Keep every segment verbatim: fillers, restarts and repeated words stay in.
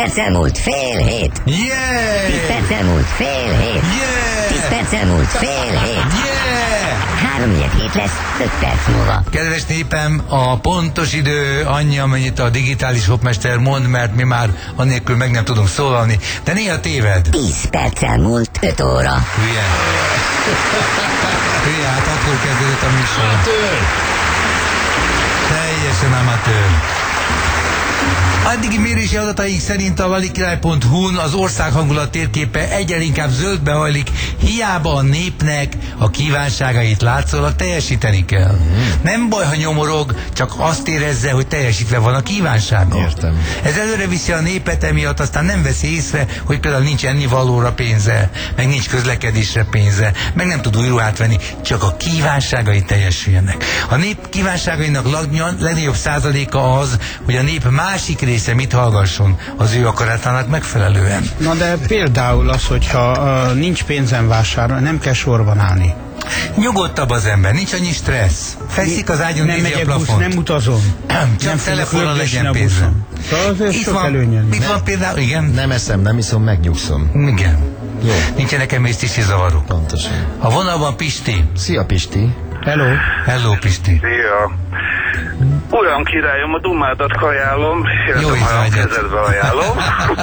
perccel múlt fél hét. Yeah! tíz perccel múlt fél hét. Yeah! tíz perccel múlt fél hét. Yeah! három negyed hét lesz öt perc múlva. Kedves népem, a pontos idő annyi, amennyit a digitális hopmester mond, mert mi már annélkül meg nem tudunk szólalni, de néha téved. tíz perccel múlt öt óra. Hülye. Hülye, hát akkor kezdődött a műsor. Amatőr! Teljesen amatőr. Addigi mérési adataink szerint a valikirály pont hu-n az ország hangulat térképe egyre inkább zöldbe hajlik, hiába a népnek a kívánságait látszólag teljesíteni kell. Mm. Nem baj, ha nyomorog, csak azt érezze, hogy teljesítve van a kívánsága. Értem. Ez előre viszi a népet, emiatt aztán nem veszi észre, hogy például nincs ennivalóra pénze, meg nincs közlekedésre pénze, meg nem tud új ruhát venni, csak a kívánságai teljesüljenek. A nép kívánságainak legnagyobb százaléka az, hogy a nép másik része mit hallgasson az ő akaratának megfelelően. Na de például az, hogyha uh, nincs pénzem vásárolni, nem kell sorban állni. Nyugodtabb az ember, nincs annyi stressz. Fekszik az ágyon, nem nézi a megyek busz, plafont. nem utazom. Csak nem telefonon legyen a pénzem. Szóval azért Itt sok van, előnye. itt van például, igen? Nem eszem, nem iszom, megnyugszom. Igen. Jó. Nincsenek emésztési zavarok. Pontosan. A vonalban Pisti. Szia, Pisti. Hello. Hello, Pisti. Szia! Uram királyom, a dumádat ajánlom, Jó illetve a ízvágyat. kezedbe ajánlom.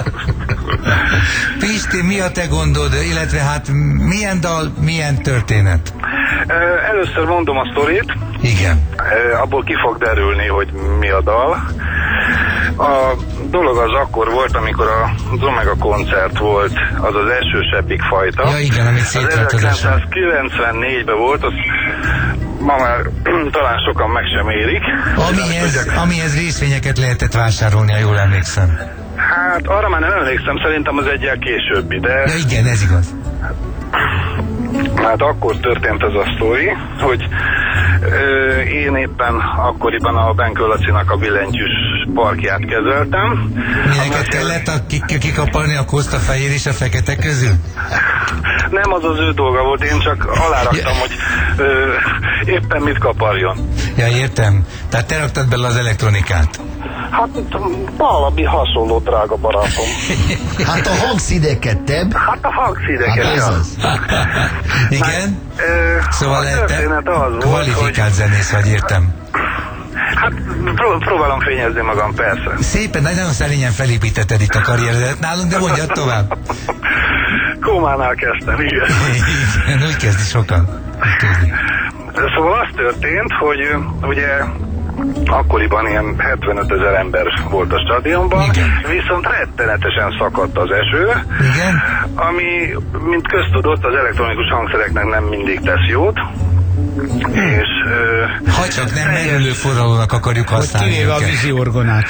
Pisti, mi a te gondod, illetve hát milyen dal, milyen történet? Ö, Először mondom a sztorit, Igen. Ö, abból ki fog derülni, hogy mi a dal. A dolog az akkor volt, amikor az Omega koncert volt, az az esősebbik fajta. Ja, igen, amit Az szétvált az eső. ezerkilencszázkilencvennégyben volt, az ma már talán sokan meg sem érik. Amihez, amihez részvényeket lehetett vásárolni, ha jól emlékszem. Hát arra már nem emlékszem, szerintem az egyel későbbi, de... Ja igen, ez igaz. Hát akkor történt ez a sztori, hogy ö, én éppen akkoriban a Benkő Lacinak a billentyűs parkját kezeltem. Neked kellett a, kik, kikapalni a Koszta fehér és a fekete közül? Nem az az ő dolga volt, én csak aláraktam, Ja. hogy ö, éppen mit kaparjon. Ja, értem. Tehát te raktad bele az elektronikát. Hát valami hasonló, drága barátom. Hát a hangszideket, tebb? Hát a hangszíneket. Hát ez az. Igen? Ö, Szóval a lehet te történet az volt, hogy... kvalifikált zenész vagy, értem. Hát pró- próbálom fényezni magam, persze. Szépen, nagyon szerényen felépítetted itt a karrieredet nálunk, de mondjad tovább. Kómánál kezdtem, igen. Igen, úgy kezdi sokan. Tudni. Szóval az történt, hogy ö, ugye akkoriban ilyen hetvenöt ezer ember volt a stadionban, Igen. viszont rettenetesen szakadt az eső, Igen? ami, mint köztudott, az elektronikus hangszereknek nem mindig tesz jót, és... Ö, Ha csak nem merülő forralónak akarjuk Hogy használni kivéve a őket. vízi orgonát.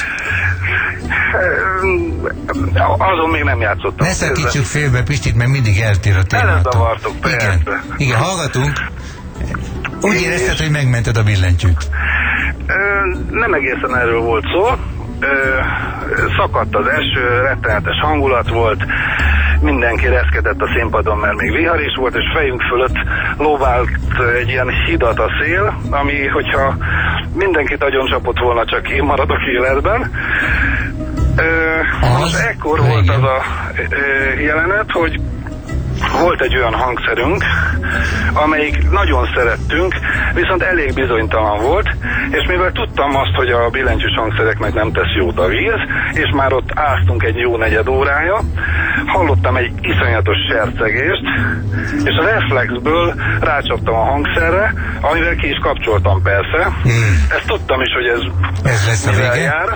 ö, azon még nem játszottam. Ne szakítsuk félbe Pistit, mert mindig eltér a témától. Belezavartok, persze. Igen, igen, hallgatunk. Úgy És- érezted, hogy megmented a billentyűt. Ö, nem egészen erről volt szó. Ö, szakadt az eső, rettenetes hangulat volt, mindenki reszkedett a színpadon, mert még vihar is volt, és fejünk fölött lóvált egy ilyen hidat a szél, ami, hogyha mindenkit agyon csapott volna, csak én maradok életben. Ö, Az? most ekkor Igen. volt az a ö, jelenet, hogy volt egy olyan hangszerünk, amelyik nagyon szerettünk, viszont elég bizonytalan volt, és mivel tudtam azt, hogy a billentyűs hangszereknek nem tesz jót a víz, és már ott áztunk egy jó negyed órája, hallottam egy iszonyatos sercegést, és a reflexből rácsaptam a hangszerre, amivel ki is kapcsoltam persze. Hmm. Ezt tudtam is, hogy ez, Ez lesz a mivel vége? jár.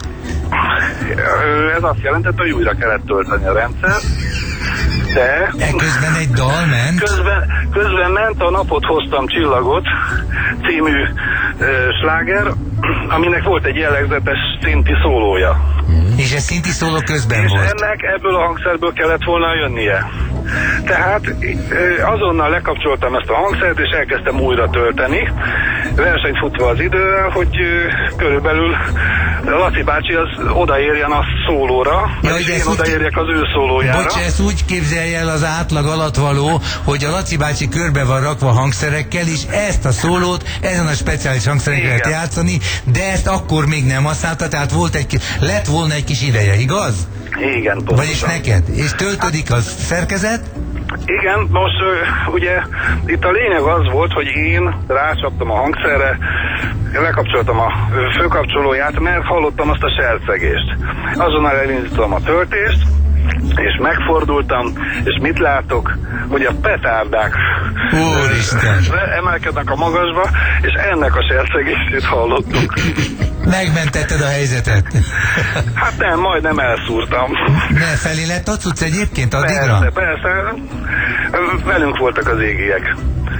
Ö, Ez azt jelentette, hogy újra kellett tölteni a rendszert, de... Ekközben egy dal ment? Közben, közben ment a Napot hoztam csillagot című ö, sláger, aminek volt egy jellegzetes szinti szólója. És ez szinti szóló közben És volt. ennek ebből a hangszerből kellett volna jönnie. Tehát ö, azonnal lekapcsoltam ezt a hangszert, és elkezdtem újra tölteni, versenyt futva az idővel, hogy ö, körülbelül Laci bácsi az odaérjen a szólóra, Ja, és de én ezt úgy- odaérjek az ő szólójára. Bocs, ezt úgy képzelje el az átlag alatt való, hogy a Laci bácsi körbe van rakva hangszerekkel, és ezt a szólót ezen a speciális hangszerekkel lehet Igen. játszani, de ezt akkor még nem használta, tehát volt egy, ki- lett volna egy kis ideje, igaz? Igen, pontosan. Vagyis neked. És töltődik a szerkezet? Igen, most ö, ugye itt a lényeg az volt, hogy én rácsaptam a hangszerre, lekapcsoltam a ö, főkapcsolóját, mert hallottam azt a sercegést. Azonnal elindítottam a töltést, és megfordultam, és mit látok, hogy a petárdák Úristen! ö, emelkednek a magasba, és ennek a sercegését hallottuk. Megmentetted a helyzetet. Hát nem, majdnem elszúrtam. Ne, felé lett a cucc egyébként addigra? Persze, persze. Velünk voltak az égiek.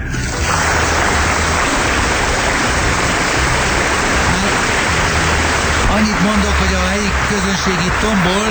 Annyit mondok, hogy a helyi közönség itt tombol.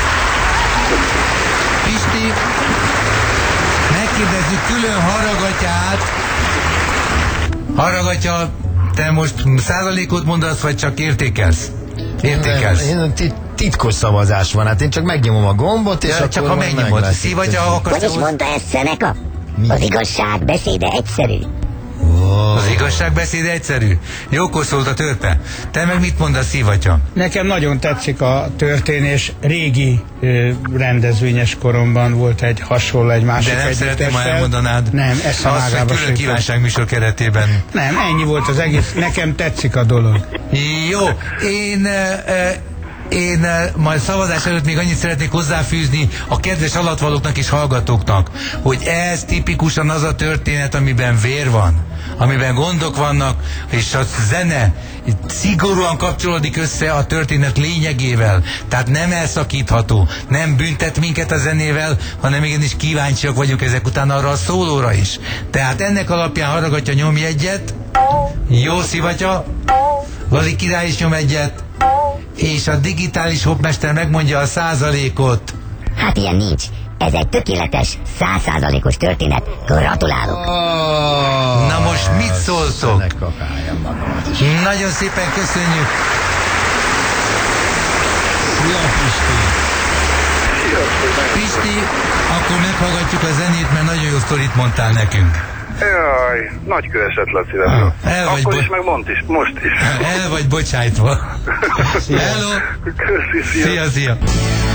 Pisti, megkérdezzük külön Haragatyát. Haragatya, te most százalékot mondasz, vagy csak értékelsz? Értékelsz. Én tit- titkos szavazás van, hát én csak megnyomom a gombot, és Ja, akkor csak ha majd megnyomod, meglátjuk. szívatja, ha akarsz. Hogy is mondta ezt Szeneka? Az igazság beszéde egyszerű. Az igazságbeszéd egyszerű. Jókor szólt a törpe. Te meg mit mondasz, szívatya? Nekem nagyon tetszik a történés. Régi ö, rendezvényes koromban volt egy hasonló, egy másik De nem szeretném, ha együttessel. elmondanád. Nem, ezt a Az, hogy mágába külön szépen. kívánságműsor keretében. Nem, ennyi volt az egész. Nekem tetszik a dolog. Jó, én... Uh, Én uh, majd szavazás előtt még annyit szeretnék hozzáfűzni a kedves alatvalóknak és hallgatóknak, hogy ez tipikusan az a történet, amiben vér van, amiben gondok vannak, és a zene szigorúan kapcsolódik össze a történet lényegével, tehát nem elszakítható, nem büntet minket a zenével, hanem igenis kíváncsiak vagyunk ezek után arra a szólóra is. Tehát ennek alapján Haragatya, nyomj egyet, jó szivatya, Lali király is nyom egyet, és a digitális hopmester megmondja a százalékot. Hát ilyen nincs. Ez egy tökéletes, százszázalékos történet. Gratulálok. Oh, Na most mit szóltok? Ne kapáljam magamat is. Nagyon szépen köszönjük. Szia, Pisti! Pisti, akkor meghallgatjuk a zenét, mert nagyon jó sztorit mondtál nekünk. Jaj, nagy köreset, Laci. Ah, el vagy Akkor bo- is, meg mondd is, most is. El vagy bocsájtva. Hello! Köszi, szia. Szia, szia!